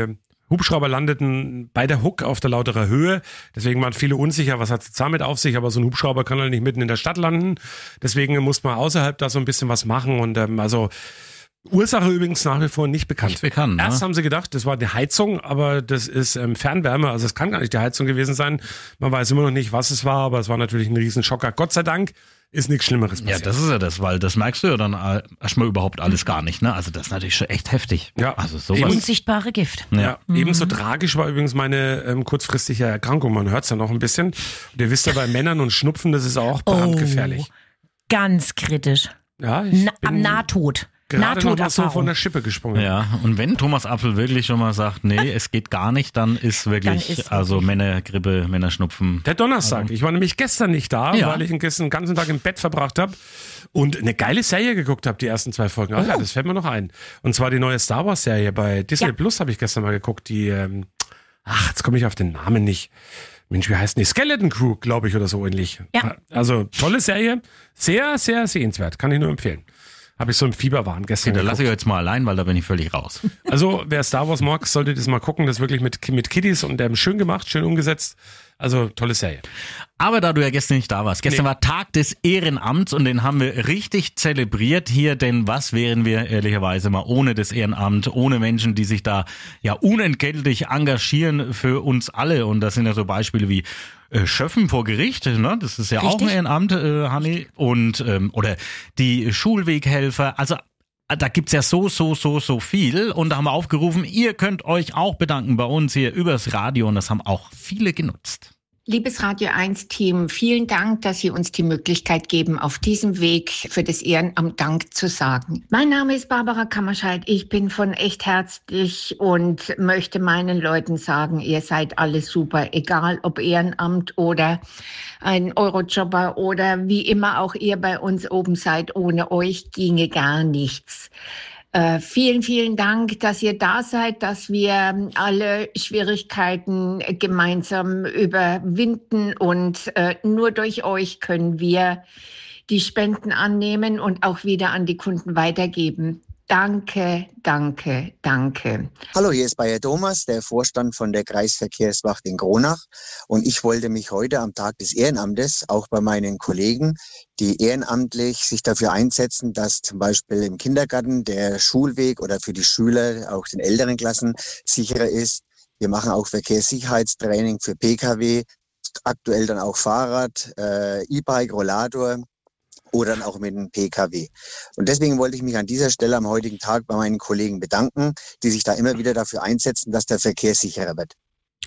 S2: Hubschrauber landeten bei der Huck auf der Lauterer Höhe. Deswegen waren viele unsicher, was hat es damit auf sich. Aber so ein Hubschrauber kann halt nicht mitten in der Stadt landen. Deswegen muss man außerhalb da so ein bisschen was machen. Und ähm, also Ursache übrigens nach wie vor nicht bekannt.
S3: Nicht bekannt, ne?
S2: Erst haben sie gedacht, das war die Heizung, aber das ist ähm, Fernwärme. Also es kann gar nicht die Heizung gewesen sein. Man weiß immer noch nicht, was es war. Aber es war natürlich ein Riesenschocker. Gott sei Dank ist nichts Schlimmeres passiert.
S3: Ja, das ist ja das, weil das merkst du ja dann erstmal überhaupt alles gar nicht, ne? Also das ist natürlich schon echt heftig.
S2: Ja.
S3: Also sowas.
S4: Unsichtbare Gift.
S2: Ja,
S3: Ja.
S2: mhm. Ebenso tragisch war übrigens meine ähm, kurzfristige Erkrankung. Man hört es ja noch ein bisschen. Und ihr wisst ja, bei Männern und Schnupfen, das ist auch brandgefährlich.
S4: Oh, ganz kritisch.
S2: Ja, ich
S4: Na,
S2: bin
S4: am Nahtod.
S2: gerade noch mal so
S4: Nahtoderfahrung.
S2: von der Schippe gesprungen.
S3: Ja, und wenn Thomas Apfel wirklich schon mal sagt, nee, es geht gar nicht, dann ist wirklich,
S4: Dann ist
S3: also
S4: wirklich.
S3: Männergrippe, Männerschnupfen.
S2: Der Donnerstag. Ich war nämlich gestern nicht da,
S3: Ja.
S2: weil ich den gestern den ganzen Tag im Bett verbracht habe und eine geile Serie geguckt habe, die ersten zwei Folgen. Ach ja, das fällt mir noch ein. Und zwar die neue Star Wars Serie bei Disney
S4: Ja.
S2: Plus habe ich gestern mal geguckt. Die, ähm, ach, jetzt komme ich auf den Namen nicht. Mensch, wie heißt die? Skeleton Crew, glaube ich, oder so ähnlich.
S4: Ja.
S2: Also tolle Serie. Sehr, sehr sehenswert. Kann ich nur empfehlen. Habe ich so im Fieberwahn gestern
S3: Okay, da lasse ich
S2: geguckt.
S3: jetzt mal allein, weil da bin ich völlig raus.
S2: Also wer Star Wars mag, sollte das mal gucken. Das ist wirklich mit, mit Kiddies und ähm, schön gemacht, schön umgesetzt. Also tolle Serie.
S3: Aber da du ja gestern nicht da warst, gestern
S2: Nee.
S3: war Tag des Ehrenamts und den haben wir richtig zelebriert hier, denn was wären wir ehrlicherweise mal ohne das Ehrenamt, ohne Menschen, die sich da ja unentgeltlich engagieren für uns alle, und das sind ja so Beispiele wie äh, Schöffen vor Gericht, ne? Das ist ja auch ein
S4: Richtig.
S3: Ehrenamt, äh, Hanni, und ähm, oder die Schulweghelfer, also da gibt's ja so, so, so, so viel, und da haben wir aufgerufen, ihr könnt euch auch bedanken bei uns hier übers Radio, und das haben auch viele genutzt.
S20: Liebes Radio eins Team, vielen Dank, dass Sie uns die Möglichkeit geben, auf diesem Weg für das Ehrenamt Dank zu sagen. Mein Name ist Barbara Kammerscheid. Ich bin von Echt Herzlich und möchte meinen Leuten sagen, ihr seid alle super, egal ob Ehrenamt oder ein Eurojobber oder wie immer auch ihr bei uns oben seid. Ohne euch ginge gar nichts. Äh, vielen, vielen Dank, dass ihr da seid, dass wir alle Schwierigkeiten gemeinsam überwinden, und äh, nur durch euch können wir die Spenden annehmen und auch wieder an die Kunden weitergeben. Danke, danke, danke.
S21: Hallo, hier ist Bayer Thomas, der Vorstand von der Kreisverkehrswacht in Kronach. Und ich wollte mich heute am Tag des Ehrenamtes auch bei meinen Kollegen, die ehrenamtlich sich dafür einsetzen, dass zum Beispiel im Kindergarten der Schulweg oder für die Schüler, auch den älteren Klassen, sicherer ist. Wir machen auch Verkehrssicherheitstraining für P K W, aktuell dann auch Fahrrad, äh, E-Bike, Rollator oder dann auch mit dem P K W. Und deswegen wollte ich mich an dieser Stelle am heutigen Tag bei meinen Kollegen bedanken, die sich da immer wieder dafür einsetzen, dass der Verkehr sicherer wird.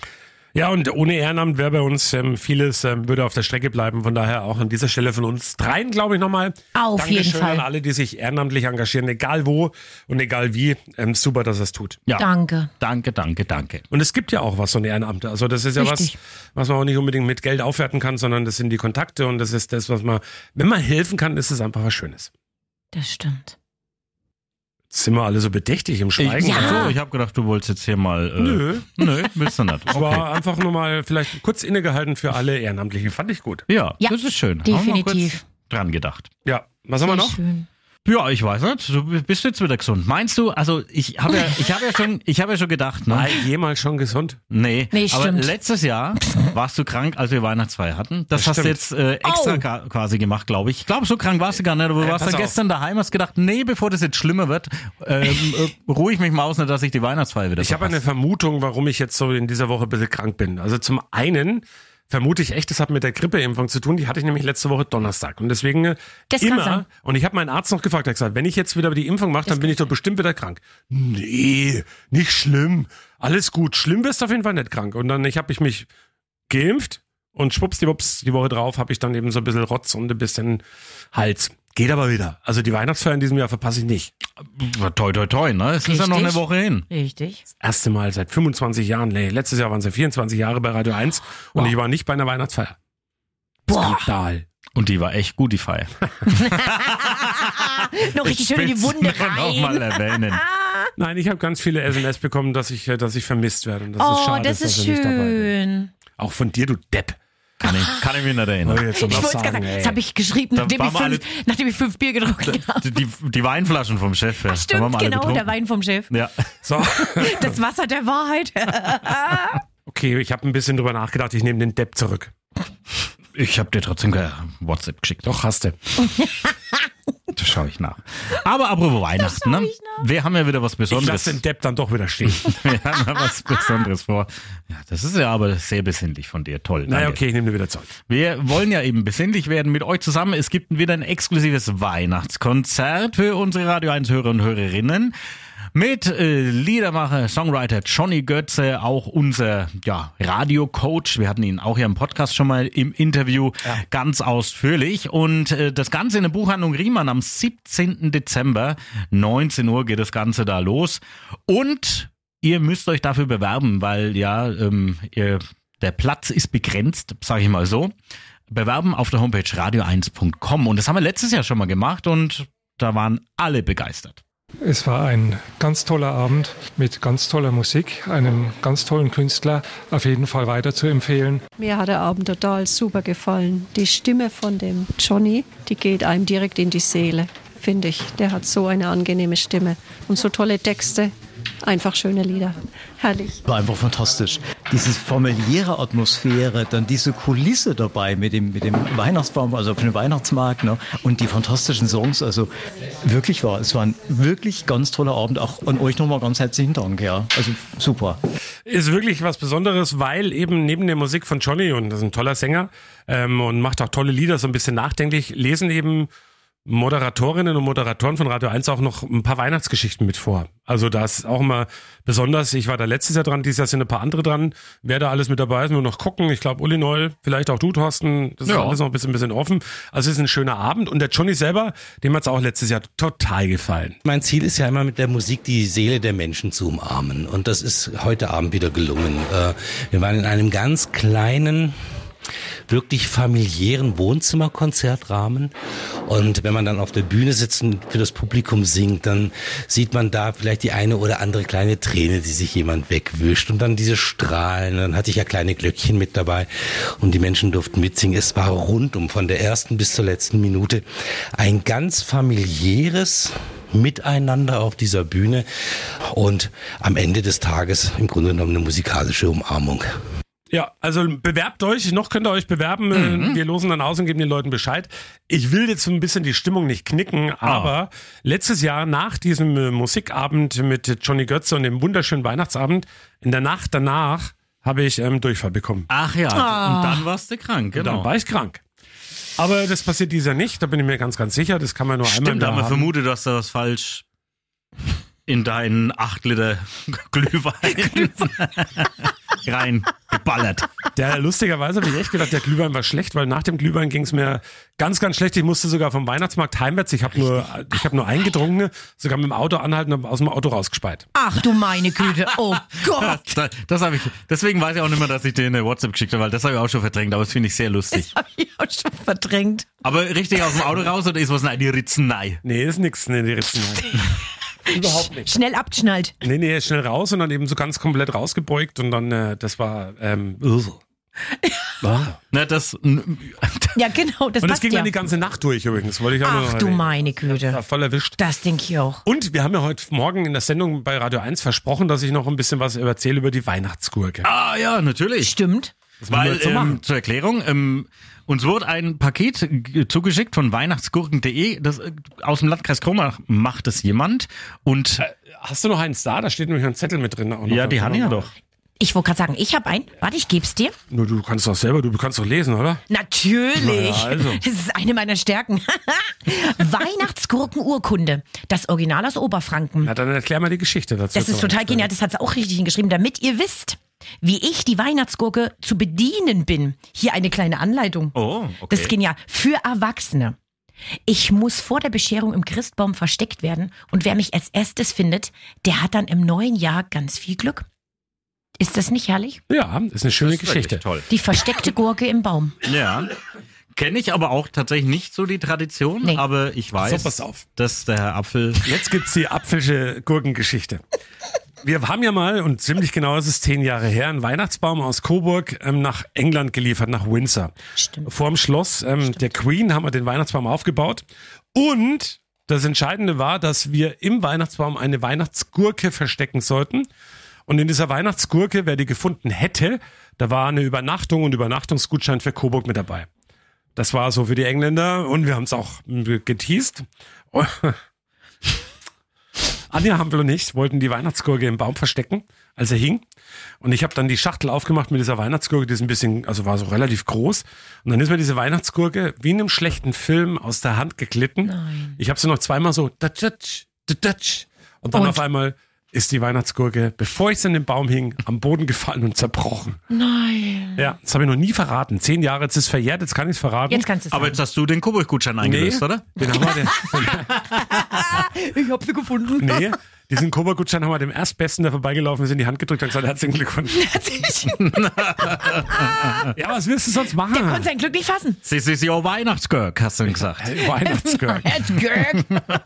S2: Ja, und ohne Ehrenamt wäre bei uns ähm, vieles, ähm, würde auf der Strecke bleiben. Von daher auch an dieser Stelle von uns dreien, glaube ich, nochmal.
S4: Auf
S2: Dankeschön
S4: jeden Fall.
S2: an alle, die sich ehrenamtlich engagieren, egal wo und egal wie. Ähm, super, dass er es tut.
S3: Ja.
S4: Danke.
S3: Danke, danke, danke.
S2: Und es gibt ja auch was, so ein Ehrenamt. Also das ist ja
S4: Richtig.
S2: was, was man auch nicht unbedingt mit Geld aufwerten kann, sondern das sind die Kontakte, und das ist das, was man, wenn man helfen kann, ist es einfach was Schönes.
S4: Das stimmt.
S2: Jetzt sind wir alle so bedächtig im Schweigen.
S3: Ich,
S4: Ja.
S3: so, ich habe gedacht, du wolltest jetzt hier mal... Äh,
S2: Nö.
S3: Nö, willst du nicht.
S2: Aber
S3: Okay.
S2: einfach nur mal vielleicht kurz innegehalten für alle Ehrenamtlichen. Fand ich gut.
S3: Ja,
S4: Ja,
S3: das ist schön. Haben wir mal
S4: definitiv.
S3: kurz dran gedacht.
S2: Ja, was haben wir
S4: Sehr
S2: noch?
S4: schön.
S3: Ja, ich weiß nicht. Du bist jetzt wieder gesund. Meinst du, also ich habe ja, ich habe ja schon, ich habe ja schon gedacht, ne?
S2: War jemals schon gesund?
S3: Nee,
S4: Nee,
S3: aber
S4: stimmt.
S3: letztes Jahr warst du krank, als wir Weihnachtsfeier hatten. Das,
S2: Das
S3: hast du
S2: stimmt.
S3: jetzt äh, extra
S4: Oh.
S3: ga- quasi gemacht, glaube ich. Ich glaube, so krank warst du gar nicht, aber du
S2: Äh,
S3: warst
S2: pass
S3: dann
S2: auf.
S3: gestern daheim, hast gedacht, nee, bevor das jetzt schlimmer wird, ähm, äh, ruhe ich mich mal aus, nicht, dass ich die Weihnachtsfeier wieder
S2: Ich habe eine
S3: verpasse.
S2: Vermutung, warum ich jetzt so in dieser Woche ein bisschen krank bin. Also zum einen vermute ich echt, das hat mit der Grippeimpfung zu tun. Die hatte ich nämlich letzte Woche Donnerstag. Und deswegen äh,
S4: Das kann
S2: immer,
S4: sein.
S2: und ich habe meinen Arzt noch gefragt, er hat gesagt, wenn ich jetzt wieder die Impfung mache, dann bin ich doch bestimmt wieder krank. Nee, nicht schlimm. Alles gut. Schlimm wirst du auf jeden Fall nicht krank. Und dann ich habe ich mich geimpft, und schwuppsdiwupps, die Woche drauf habe ich dann eben so ein bisschen Rotz und ein bisschen Hals. Geht aber wieder. Also die Weihnachtsfeier in diesem Jahr verpasse ich nicht.
S3: Toi, toi, toi, ne? Es ist ja noch eine
S4: Richtig.
S3: Woche hin.
S4: Richtig.
S2: Erste Mal seit fünfundzwanzig Jahren. Nee, letztes Jahr waren es ja vierundzwanzig Jahre bei Radio eins und
S3: Wow.
S2: ich war nicht bei einer Weihnachtsfeier.
S4: Boah.
S2: Skandal.
S3: Und die war echt gut, die Feier.
S4: Noch richtig schön in die Wunde
S3: Noch mal
S4: rein.
S3: erwähnen.
S2: Nein, ich habe ganz viele S M S bekommen, dass ich, äh, dass ich vermisst werde. Und das ist
S4: Oh,
S2: schade,
S4: das ist
S2: dass ich nicht dabei bin.
S4: schön.
S2: Auch von dir, du Depp.
S3: Kann ich, kann ich mich nicht erinnern.
S2: Oh, jetzt
S4: Ich wollte gerade sagen, das habe ich geschrieben,
S3: Da
S4: nachdem ich,
S3: waren wir
S4: fünf, nachdem ich fünf Bier getrunken habe.
S3: Die, die Weinflaschen vom Chef. Ja. Da waren
S4: Stimmt,
S3: wir alle
S4: genau,
S3: betrunken.
S4: der Wein vom Chef.
S3: Ja.
S2: So.
S4: Das Wasser der Wahrheit.
S2: Okay, ich habe ein bisschen drüber nachgedacht, ich nehme den Depp zurück.
S3: Ich habe dir trotzdem kein WhatsApp geschickt.
S2: Doch, hast du.
S3: Das schaue ich nach. Aber apropos Weihnachten, ne? Wir haben ja wieder was
S2: Ich
S3: Besonderes.
S2: lasse den Depp dann doch wieder stehen.
S3: Wir haben ja was Besonderes vor. Ja, das ist ja aber sehr besinnlich von dir. Toll.
S2: Naja,
S3: danke.
S2: okay, ich nehme dir wieder Zeit.
S3: Wir wollen ja eben besinnlich werden mit euch zusammen. Es gibt wieder ein exklusives Weihnachtskonzert für unsere Radio eins Hörer und Hörerinnen. Mit äh, Liedermacher, Songwriter Johnny Götze, auch unser ja, Radiocoach. Wir hatten ihn auch hier im Podcast schon mal im Interview ja. ganz ausführlich. Und äh, das Ganze in der Buchhandlung Riemann am siebzehnten Dezember, neunzehn Uhr geht das Ganze da los. Und ihr müsst euch dafür bewerben, weil ja ähm, ihr, der Platz ist begrenzt, sage ich mal so. Bewerben auf der Homepage radio eins punkt com. Und das haben wir letztes Jahr schon mal gemacht und da waren alle begeistert.
S1: Es war ein ganz toller Abend mit ganz toller Musik, einem ganz tollen Künstler, auf jeden Fall weiter zu empfehlen.
S22: Mir hat der Abend total super gefallen. Die Stimme von dem Johnny, die geht einem direkt in die Seele, finde ich. Der hat so eine angenehme Stimme und so tolle Texte. Einfach schöne Lieder. Herrlich.
S23: War einfach fantastisch. Diese familiäre Atmosphäre, dann diese Kulisse dabei mit dem, mit dem Weihnachtsbaum, also auf dem Weihnachtsmarkt, ne? Und die fantastischen Songs, also wirklich war, es war ein wirklich ganz toller Abend. Auch an euch nochmal ganz herzlichen Dank, ja. Also super.
S2: Ist wirklich was Besonderes, weil eben neben der Musik von Johnny, und das ist ein toller Sänger, ähm, und macht auch tolle Lieder, so ein bisschen nachdenklich, lesen eben Moderatorinnen und Moderatoren von Radio eins auch noch ein paar Weihnachtsgeschichten mit vor. Also das ist auch immer besonders. Ich war da letztes Jahr dran, dieses Jahr sind ein paar andere dran. Wer da alles mit dabei ist, nur noch gucken. Ich glaube, Uli Neul, vielleicht auch du, Thorsten. Das ist
S3: ja.
S2: alles noch ein bisschen, ein bisschen offen. Also es ist ein schöner Abend. Und der Johnny selber, dem hat es auch letztes Jahr total gefallen.
S24: Mein Ziel ist ja immer, mit der Musik die Seele der Menschen zu umarmen. Und das ist heute Abend wieder gelungen. Wir waren in einem ganz kleinen, wirklich familiären Wohnzimmerkonzertrahmen. Und wenn man dann auf der Bühne sitzt und für das Publikum singt, dann sieht man da vielleicht die eine oder andere kleine Träne, die sich jemand wegwischt. Und dann diese Strahlen. Dann hatte ich ja kleine Glöckchen mit dabei und die Menschen durften mitsingen. Es war rundum von der ersten bis zur letzten Minute ein ganz familiäres Miteinander auf dieser Bühne und am Ende des Tages im Grunde genommen eine musikalische Umarmung.
S2: Ja, also bewerbt euch, noch könnt ihr euch bewerben, mhm. wir losen dann aus und geben den Leuten Bescheid. Ich will jetzt ein bisschen die Stimmung nicht knicken, aber oh. letztes Jahr nach diesem äh, Musikabend mit Johnny Götze und dem wunderschönen Weihnachtsabend, in der Nacht danach habe ich ähm, Durchfall bekommen.
S3: Ach ja, oh. und dann warst du krank, genau.
S2: Und dann war ich krank. Aber das passiert dieses Jahr nicht, da bin ich mir ganz, ganz sicher, das kann man nur
S3: Stimmt,
S2: einmal im Jahr
S3: haben.
S2: haben.
S3: Vermutet, dass da was falsch in deinen acht Liter Glühwein rein geballert.
S2: Der, lustigerweise habe ich echt gedacht, der Glühwein war schlecht, weil nach dem Glühwein ging es mir ganz, ganz schlecht. Ich musste sogar vom Weihnachtsmarkt heimwärts, ich habe nur, ich habe nur eingetrunken, sogar mit dem Auto anhalten und aus dem Auto rausgespeit.
S4: Ach du meine Güte, oh Gott.
S3: Das, das habe ich, deswegen weiß ich auch nicht mehr, dass ich dir eine WhatsApp geschickt habe, weil das habe ich auch schon verdrängt, aber das finde ich sehr lustig.
S4: Das habe ich auch schon verdrängt.
S3: Aber richtig aus dem Auto raus oder ist was? Nein, die Ritzenei.
S2: Nee, ist nix, nee, die Ritzenei. Überhaupt nicht.
S4: Schnell abgeschnallt.
S2: Nee, nee, schnell raus und dann eben so ganz komplett rausgebeugt und dann, äh, das war, ähm,
S3: ah. Na, das,
S4: ja, genau, das
S2: Und das
S4: passt
S2: ging
S4: ja.
S2: dann die ganze Nacht durch übrigens. Wollte ich auch
S4: Ach
S2: noch
S4: du
S2: erwähnen.
S4: meine Güte.
S2: Das war voll erwischt.
S4: Das denke ich auch.
S2: Und wir haben ja heute Morgen in der Sendung bei Radio eins versprochen, dass ich noch ein bisschen was erzähle über die Weihnachtsgurke.
S3: Ah ja, natürlich.
S4: Stimmt.
S2: Das wollen wir
S3: Weil,
S2: jetzt so machen.
S3: ähm, zur Erklärung, ähm, uns wurde ein Paket g- zugeschickt von weihnachtsgurken punkt de. Das, äh, aus dem Landkreis Kronach macht es jemand. Und
S2: äh, hast du noch eins da? Da steht nämlich ein Zettel mit drin. Auch noch.
S3: Ja, die haben ja doch.
S4: Ich wollte gerade sagen, ich habe einen. Warte, ich geb's dir.
S2: Nur du kannst doch selber, du kannst doch lesen, oder?
S4: Natürlich.
S2: Na ja, also.
S4: Das ist eine meiner Stärken. Weihnachtsgurkenurkunde. Das Original aus Oberfranken.
S2: Na, dann erklär mal die Geschichte dazu.
S4: Das ist total genial. Das hat sie auch richtig hingeschrieben, damit ihr wisst, wie ich die Weihnachtsgurke zu bedienen bin. Hier eine kleine Anleitung.
S3: Oh, okay.
S4: Das ist genial. Für Erwachsene. Ich muss vor der Bescherung im Christbaum versteckt werden und wer mich als erstes findet, der hat dann im neuen Jahr ganz viel Glück. Ist das nicht herrlich?
S2: Ja, ist eine schöne
S3: Das ist
S2: Geschichte.
S3: wirklich toll.
S4: Die versteckte Gurke im Baum.
S3: Ja. Kenne ich aber auch tatsächlich nicht so die Tradition,
S4: Nee.
S3: aber ich weiß,
S2: So, pass auf.
S3: dass der Herr Apfel...
S2: Jetzt gibt's die apfelsche Gurkengeschichte. Wir haben ja mal, und ziemlich genau ist es zehn Jahre her, einen Weihnachtsbaum aus Coburg ähm, nach England geliefert, nach Windsor.
S4: Stimmt.
S2: Vorm Schloss ähm, der Queen haben wir den Weihnachtsbaum aufgebaut. Und das Entscheidende war, dass wir im Weihnachtsbaum eine Weihnachtsgurke verstecken sollten. Und in dieser Weihnachtsgurke, wer die gefunden hätte, da war eine Übernachtung und Übernachtungsgutschein für Coburg mit dabei. Das war so für die Engländer und wir haben es auch geteased. Anja Hampel und ich wollten die Weihnachtsgurke im Baum verstecken, als er hing. Und ich habe dann die Schachtel aufgemacht mit dieser Weihnachtsgurke, die ist ein bisschen, also war so relativ groß. Und dann ist mir diese Weihnachtsgurke wie in einem schlechten Film aus der Hand geglitten.
S4: Nein.
S2: Ich habe sie noch zweimal so datsch, datsch, und dann
S4: Und?
S2: auf einmal ist die Weihnachtsgurke, bevor ich sie in den Baum hing, am Boden gefallen und zerbrochen.
S4: Nein.
S2: Ja, das habe ich noch nie verraten. Zehn Jahre, jetzt ist es verjährt, jetzt kann ich es verraten.
S4: Jetzt kannst du es
S3: Aber
S4: sagen.
S3: jetzt hast du den Coburg-Gutschein eingelöst,
S2: Nee.
S3: oder?
S2: Den haben wir, den,
S4: Ich hab sie gefunden.
S2: nee, diesen Coburg-Gutschein haben wir dem Erstbesten, der vorbeigelaufen ist, in die Hand gedrückt und gesagt, herzlichen Glückwunsch. Ja, was willst du sonst machen?
S4: Der konnte sein Glück nicht fassen.
S3: Das ist ja Weihnachtsgurk, hast du gesagt.
S2: Weihnachtsgurk.
S4: Herzgurk.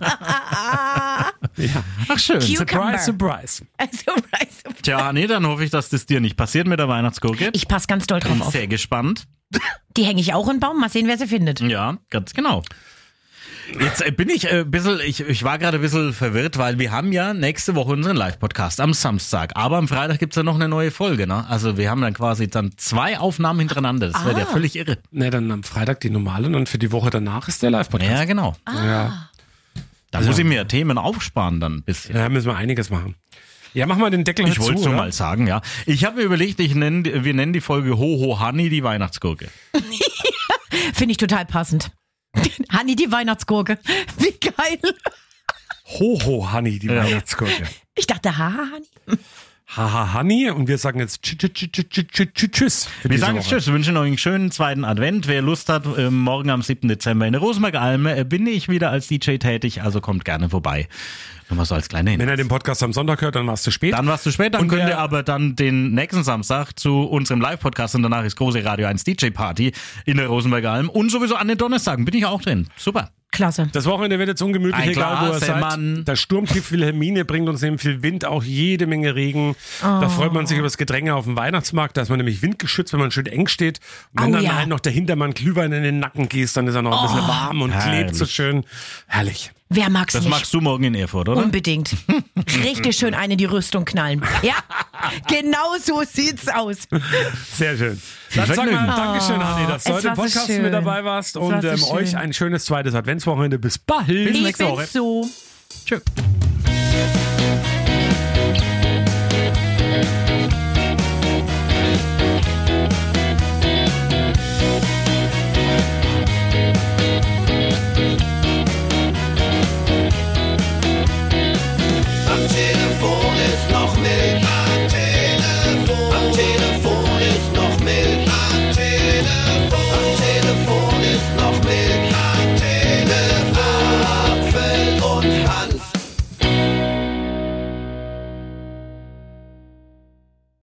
S2: Ja.
S3: Ach schön.
S4: Cucumber.
S2: Surprise, surprise.
S4: Surprise.
S3: Tja, nee, dann hoffe ich, dass das dir nicht passiert mit der Weihnachtsgurke.
S4: Ich passe ganz doll drauf
S3: Bin
S4: auf.
S3: sehr gespannt.
S4: Die hänge ich auch in den Baum. Mal sehen, wer sie findet.
S3: Ja, ganz genau. Jetzt äh, bin ich äh, ein bisschen, ich, ich war gerade ein bisschen verwirrt, weil wir haben ja nächste Woche unseren Live-Podcast am Samstag. Aber am Freitag gibt's ja noch eine neue Folge, ne? Also wir haben dann quasi dann zwei Aufnahmen hintereinander. Das wäre
S4: Ah.
S3: ja völlig irre.
S2: Ne, dann am Freitag die normale und für die Woche danach ist der Live-Podcast.
S3: Ja, genau.
S2: Ja.
S3: Da
S2: Also-
S3: muss ich mir Themen aufsparen dann ein bisschen.
S2: Da müssen wir einiges machen. Ja, mach mal den Deckel
S3: Ich
S2: halt
S3: wollte
S2: zu,
S3: es nur
S2: oder?
S3: mal sagen, ja. Ich habe mir überlegt, ich nenn, wir nennen die Folge Ho Ho Honey die Weihnachtsgurke.
S4: Finde ich total passend. Hanni, die Weihnachtsgurke. Wie geil.
S2: Hoho Honey, die
S3: Ja.
S2: Weihnachtsgurke.
S4: Ich dachte, haha, Hanni.
S2: Haha Honey und wir sagen jetzt tsch- tsch- tsch- tsch- tsch- tsch- Tschüss. für
S3: Wir
S2: diese
S3: sagen
S2: Woche.
S3: Tschüss, wünschen euch einen schönen zweiten Advent. Wer Lust hat, äh, morgen am siebten Dezember in der Rosenbergalm äh, bin ich wieder als D J tätig, also kommt gerne vorbei. Nur mal so als kleiner
S2: Wenn
S3: Hinweis.
S2: er den Podcast am Sonntag hört, dann war es zu spät.
S3: Dann warst du spät, dann
S2: Und
S3: könnt
S2: wer-
S3: ihr aber dann den nächsten Samstag zu unserem Live-Podcast und danach ist große Radio eins D J-Party in der Rosenbergalm und sowieso an den Donnerstagen bin ich auch drin. Super.
S4: Klasse.
S2: Das Wochenende wird jetzt ungemütlich,
S3: Ein
S2: egal wo ihr
S3: Glas,
S2: seid.
S3: Mann.
S2: Der Sturmtief Wilhelmine bringt uns neben viel Wind auch jede Menge Regen. Da freut man sich über das Gedränge auf dem Weihnachtsmarkt. Da ist man nämlich windgeschützt, wenn man schön eng steht. Und wenn
S4: Oh,
S2: dann
S4: ja.
S2: einen noch der Hintermann Glühwein in den Nacken gießt, dann ist er noch ein bisschen warm und
S3: herrlich.
S2: klebt so schön. Herrlich.
S4: Wer mag's
S3: Das
S4: nicht?
S3: machst du morgen in Erfurt, oder?
S4: Unbedingt. Richtig schön eine in die Rüstung knallen. Ja, genau so sieht's aus.
S2: Sehr schön.
S3: Viel
S2: Dann sag mal
S3: Vergnügen.
S2: Dankeschön, Hanni, dass du
S4: es
S2: heute im
S4: war so
S2: Podcast
S4: schön.
S2: mit dabei warst.
S4: Es
S2: Und
S4: war so
S2: ähm,
S4: schön.
S2: euch ein schönes zweites Adventswochenende. Bis bald.
S3: Bis
S4: Ich
S3: nächste
S4: bin's
S3: Woche.
S4: so.
S3: Tschüss.